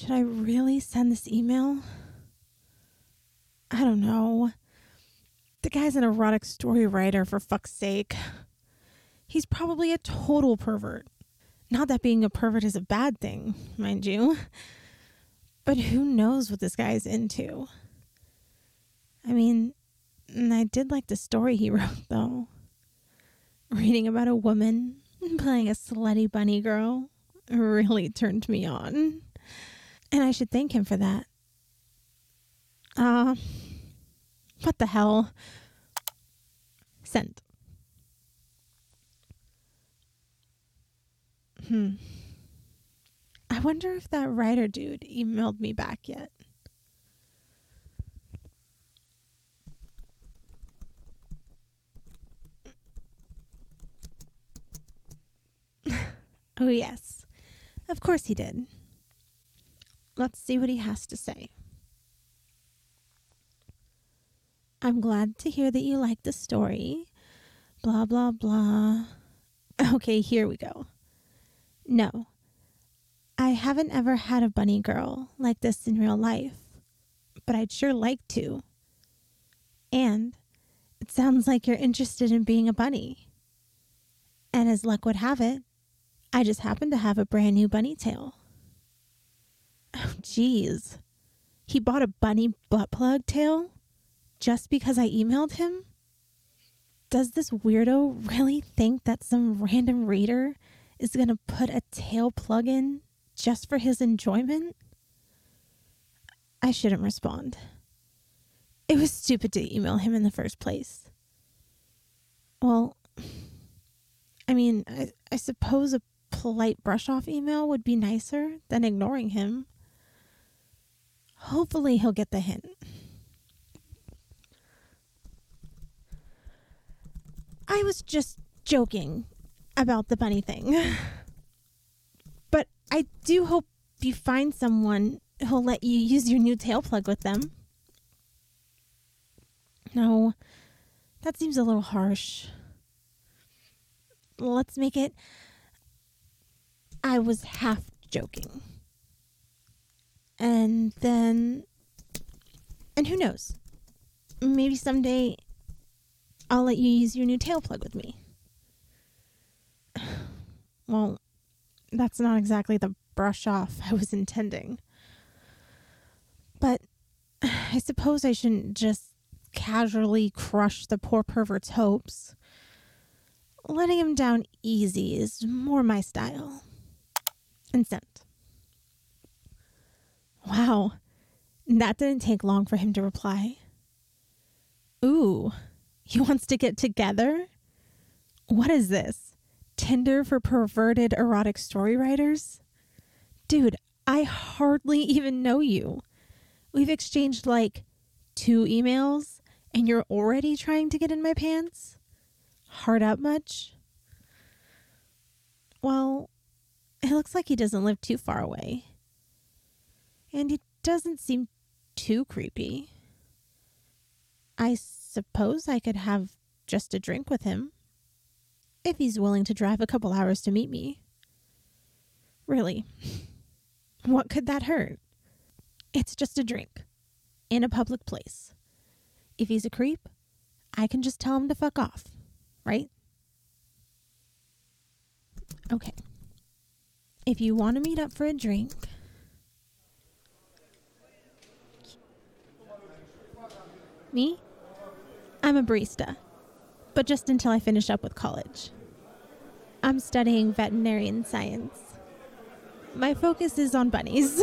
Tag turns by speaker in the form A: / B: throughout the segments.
A: Should I really send this email? I don't know. The guy's an erotic story writer, for fuck's sake. He's probably a total pervert. Not that being a pervert is a bad thing, mind you. But who knows what this guy's into? I mean, I did like the story he wrote, though. Reading about a woman playing a slutty bunny girl really turned me on. And I should thank him for that. What the hell? Sent. I wonder if that writer dude emailed me back yet. Oh, yes. Of course he did. Let's see what he has to say. I'm glad to hear that you like the story. Blah, blah, blah. Okay, here we go. No. I haven't ever had a bunny girl like this in real life, but I'd sure like to. And it sounds like you're interested in being a bunny. And as luck would have it, I just happen to have a brand new bunny tail. Oh, geez. He bought a bunny butt plug tail just because I emailed him? Does this weirdo really think that some random reader is going to put a tail plug in just for his enjoyment? I shouldn't respond. It was stupid to email him in the first place. Well, I mean, I suppose a polite brush-off email would be nicer than ignoring him. Hopefully he'll get the hint. I was just joking about the bunny thing. But I do hope you find someone who'll let you use your new tail plug with them. No, that seems a little harsh. Let's make it, I was half joking. And who knows? Maybe someday I'll let you use your new tail plug with me. Well, that's not exactly the brush off I was intending. But I suppose I shouldn't just casually crush the poor pervert's hopes. Letting him down easy is more my style. And sent. Wow, that didn't take long for him to reply. Ooh, he wants to get together? What is this? Tinder for perverted erotic story writers? Dude, I hardly even know you. We've exchanged like 2 emails and you're already trying to get in my pants? Hard up much? Well, it looks like he doesn't live too far away. And he doesn't seem too creepy. I suppose I could have just a drink with him, if he's willing to drive a couple hours to meet me. Really, what could that hurt? It's just a drink, in a public place. If he's a creep, I can just tell him to fuck off, right? Okay. If you want to meet up for a drink... Me? I'm a barista, but just until I finish up with college. I'm studying veterinarian science. My focus is on bunnies.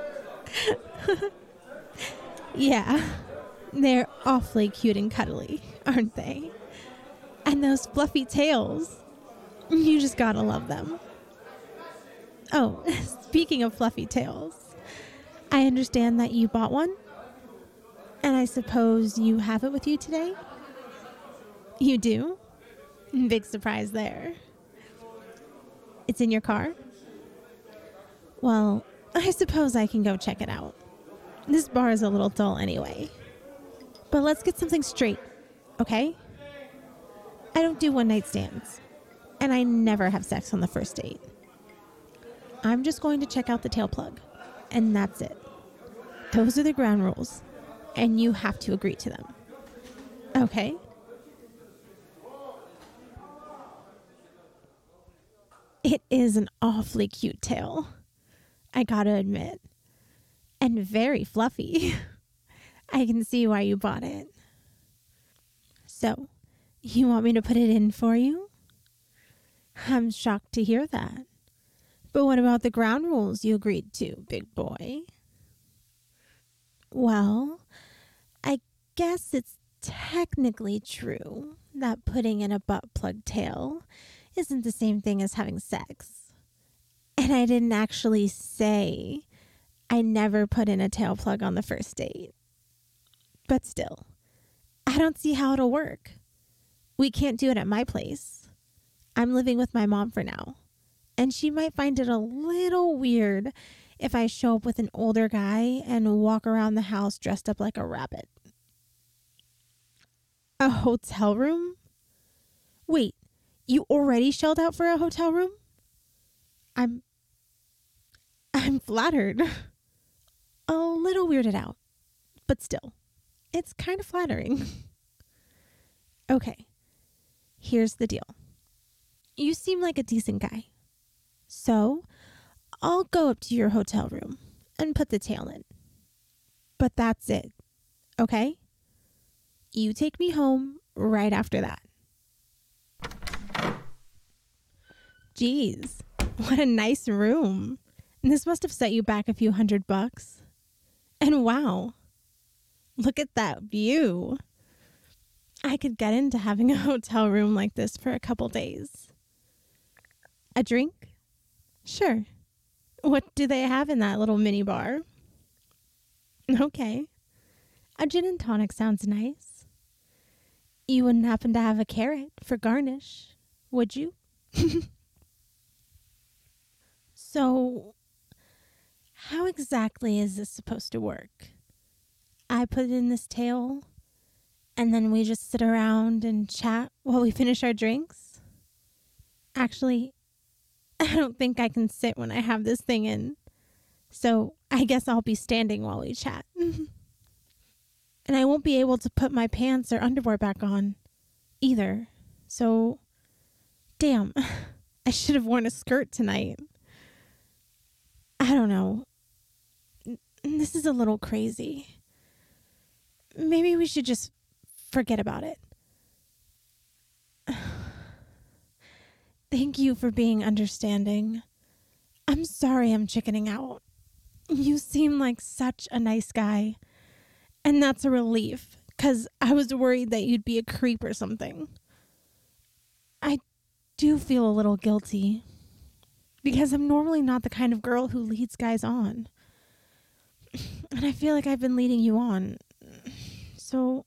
A: Yeah, they're awfully cute and cuddly, aren't they? And those fluffy tails, you just gotta love them. Oh, speaking of fluffy tails, I understand that you bought one? And I suppose you have it with you today? You do? Big surprise there. It's in your car? Well, I suppose I can go check it out. This bar is a little dull anyway. But let's get something straight, okay? I don't do one-night stands. And I never have sex on the first date. I'm just going to check out the tail plug. And that's it. Those are the ground rules, and you have to agree to them. Okay? It is an awfully cute tail, I gotta admit, and very fluffy. I can see why you bought it. So, you want me to put it in for you? I'm shocked to hear that. But what about the ground rules you agreed to, big boy? Well, I guess it's technically true that putting in a butt plug tail isn't the same thing as having sex. And I didn't actually say I never put in a tail plug on the first date. But still, I don't see how it'll work. We can't do it at my place. I'm living with my mom for now, and she might find it a little weird if I show up with an older guy and walk around the house dressed up like a rabbit. A hotel room? Wait, you already shelled out for a hotel room? I'm flattered. A little weirded out, but still, it's kind of flattering. Okay, here's the deal. You seem like a decent guy. So, I'll go up to your hotel room and put the tail in. But that's it, okay? You take me home right after that. Geez, what a nice room. This must have set you back a few $100. And wow, look at that view. I could get into having a hotel room like this for a couple days. A drink? Sure. What do they have in that little mini bar? Okay. A gin and tonic sounds nice. You wouldn't happen to have a carrot for garnish, would you? So, how exactly is this supposed to work? I put in this tail, and then we just sit around and chat while we finish our drinks? Actually, I don't think I can sit when I have this thing in, so I guess I'll be standing while we chat. And I won't be able to put my pants or underwear back on either, so damn, I should have worn a skirt tonight. I don't know. This is a little crazy. Maybe we should just forget about it. Thank you for being understanding. I'm sorry I'm chickening out. You seem like such a nice guy. And that's a relief, because I was worried that you'd be a creep or something. I do feel a little guilty, because I'm normally not the kind of girl who leads guys on. And I feel like I've been leading you on. So,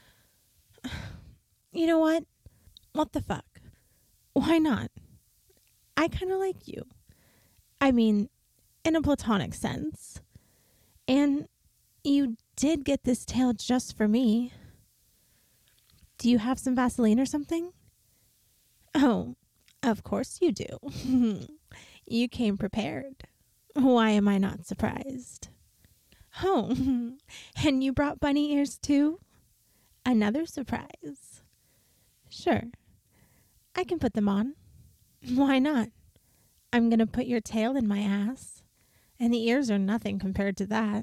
A: you know what? What the fuck? Why not? I kind of like you. I mean, in a platonic sense. And you did get this tail just for me. Do you have some Vaseline or something? Oh, of course you do. You came prepared. Why am I not surprised? Oh, and you brought bunny ears too? Another surprise. Sure, I can put them on. Why not? I'm going to put your tail in my ass, and the ears are nothing compared to that.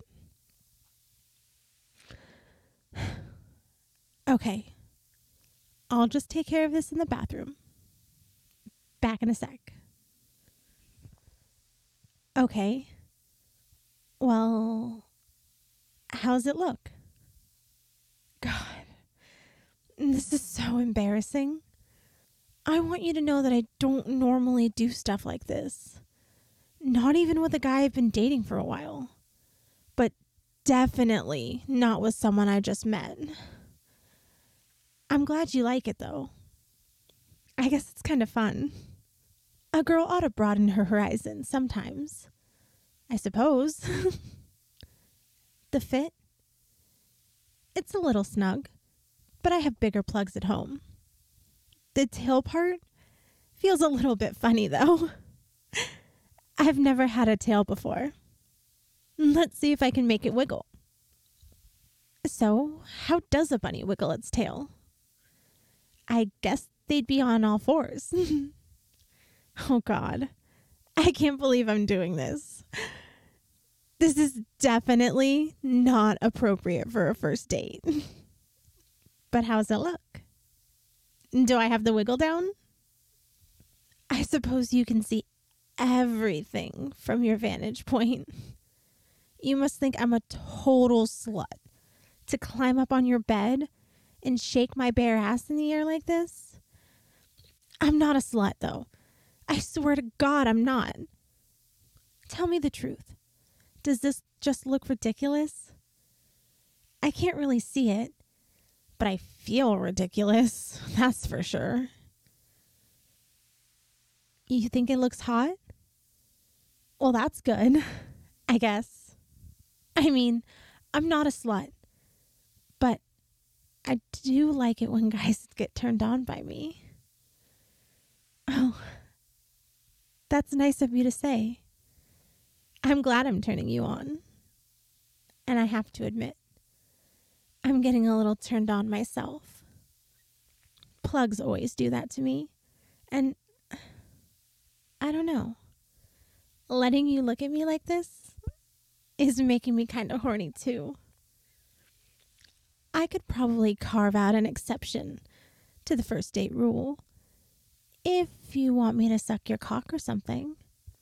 A: Okay, I'll just take care of this in the bathroom. Back in a sec. Okay, well, how's it look? God, this is so embarrassing. I want you to know that I don't normally do stuff like this. Not even with a guy I've been dating for a while. But definitely not with someone I just met. I'm glad you like it, though. I guess it's kind of fun. A girl ought to broaden her horizon sometimes. I suppose. The fit? It's a little snug, but I have bigger plugs at home. The tail part feels a little bit funny, though. I've never had a tail before. Let's see if I can make it wiggle. So, how does a bunny wiggle its tail? I guess they'd be on all fours. Oh, God. I can't believe I'm doing this. This is definitely not appropriate for a first date. But how's it look? Do I have the wiggle down? I suppose you can see everything from your vantage point. You must think I'm a total slut to climb up on your bed and shake my bare ass in the air like this. I'm not a slut, though. I swear to God, I'm not. Tell me the truth. Does this just look ridiculous? I can't really see it, but I feel ridiculous. That's for sure. You think it looks hot? Well, that's good, I guess. I mean, I'm not a slut, but I do like it when guys get turned on by me. Oh, that's nice of you to say. I'm glad I'm turning you on. And I have to admit, I'm getting a little turned on myself. Plugs always do that to me. And I don't know. Letting you look at me like this is making me kind of horny too. I could probably carve out an exception to the first date rule if you want me to suck your cock or something.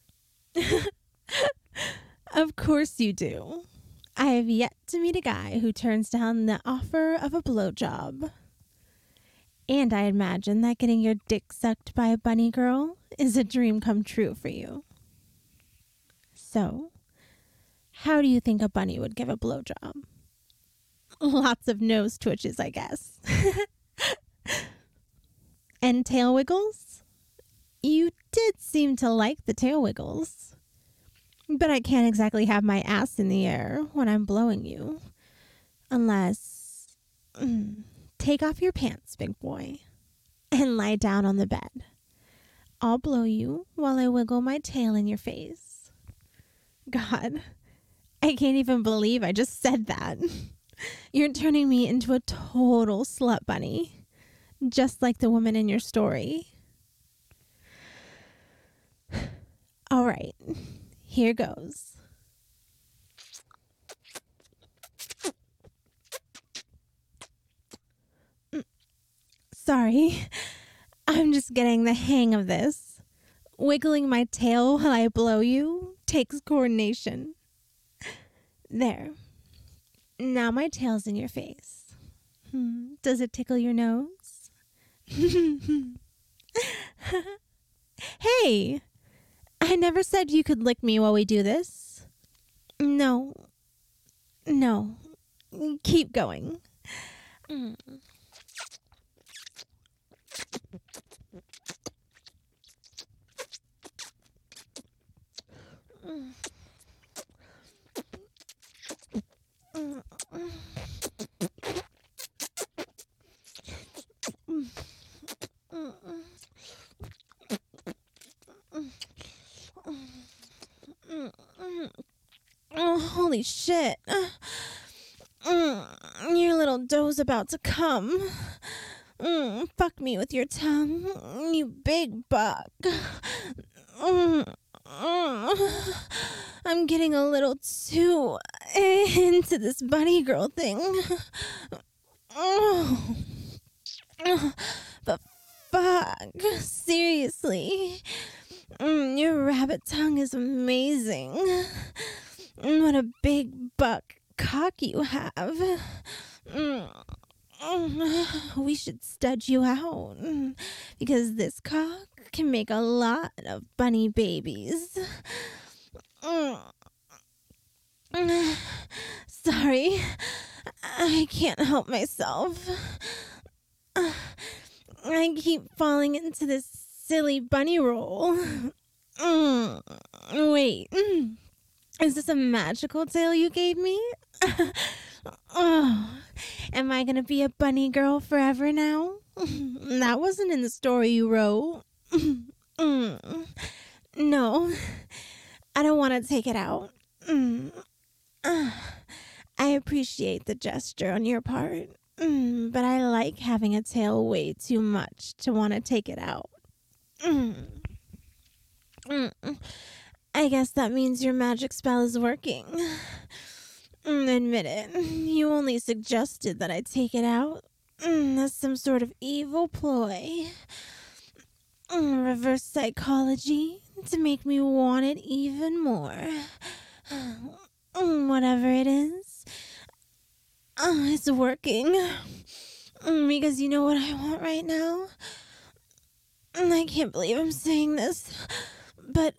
A: Of course you do. I have yet to meet a guy who turns down the offer of a blowjob. And I imagine that getting your dick sucked by a bunny girl is a dream come true for you. So, how do you think a bunny would give a blowjob? Lots of nose twitches, I guess. And tail wiggles? You did seem to like the tail wiggles. But I can't exactly have my ass in the air when I'm blowing you. Unless... take off your pants, big boy. And lie down on the bed. I'll blow you while I wiggle my tail in your face. God, I can't even believe I just said that. You're turning me into a total slut bunny. Just like the woman in your story. All right. Here goes. Sorry, I'm just getting the hang of this. Wiggling my tail while I blow you takes coordination. There. Now my tail's in your face. Does it tickle your nose? Hey! I never said you could lick me while we do this. No. Keep going. Oh, holy shit. Your little dough's about to come. Fuck me with your tongue, you big buck. I'm getting a little too into this bunny girl thing. But fuck, seriously. Your rabbit tongue is amazing. What a big buck cock you have. We should stud you out, because this cock can make a lot of bunny babies. Sorry, I can't help myself. I keep falling into this silly bunny roll. Wait, is this a magical tail you gave me? Oh, am I gonna be a bunny girl forever now? That wasn't in the story you wrote. No, I don't want to take it out. I appreciate the gesture on your part, but I like having a tail way too much to want to take it out. Mm, mm, I guess that means your magic spell is working. Admit it. You only suggested that I take it out. That's some sort of evil ploy. Reverse psychology to make me want it even more. Whatever it is, it's working. Because you know what I want right now? I can't believe I'm saying this, but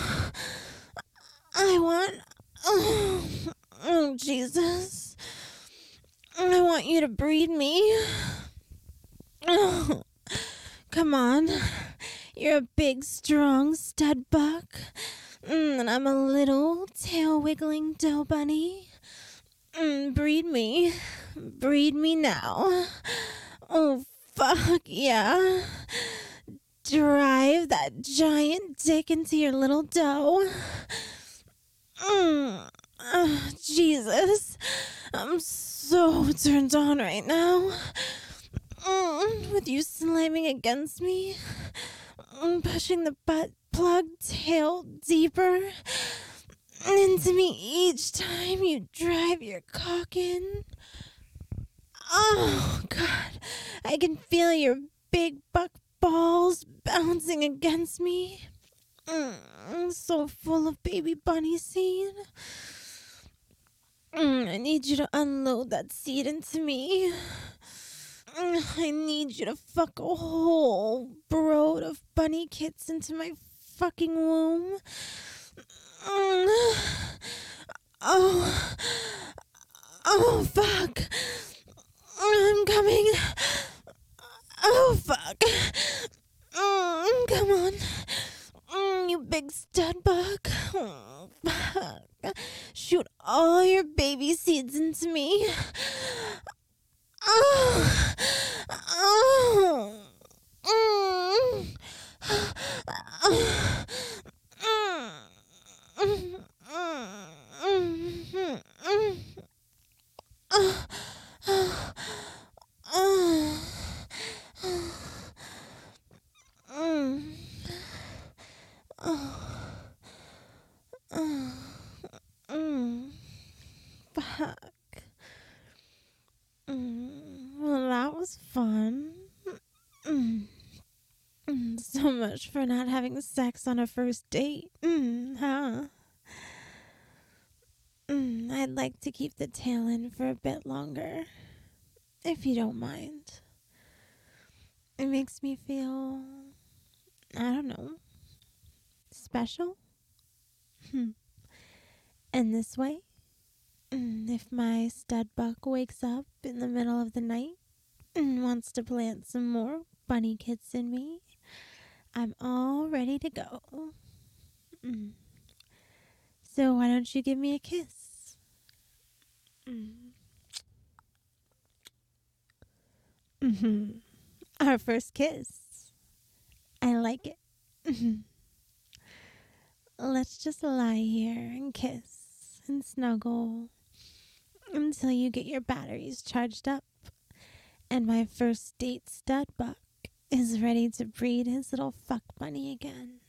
A: I want. Oh, Jesus. I want you to breed me. Come on. You're a big, strong stud buck. And I'm a little tail-wiggling dough bunny. Breed me. Breed me now. Oh, fuck yeah. Drive that giant dick into your little dough. Jesus. I'm so turned on right now. With you slamming against me. Pushing the butt plug tail deeper into me each time you drive your cock in. Oh, God. I can feel your big buck balls bouncing against me. So full of baby bunny seed. I need you to unload that seed into me. I need you to fuck a whole brood of bunny kits into my fucking womb. Oh, fuck. I'm coming. Oh, fuck. Come on. You big stud buck. Oh, fuck. Shoot all your baby seeds into me. Oh. Oh. Fuck. Well, that was fun. So much for not having sex on a first date. Huh? I'd like to keep the tail in for a bit longer, if you don't mind. It makes me feel, I don't know, special. And this way, if my stud buck wakes up in the middle of the night and wants to plant some more bunny kits in me, I'm all ready to go. So why don't you give me a kiss? Our first kiss. I like it. Let's just lie here and kiss and snuggle until you get your batteries charged up and my first date stud buck is ready to breed his little fuck bunny again.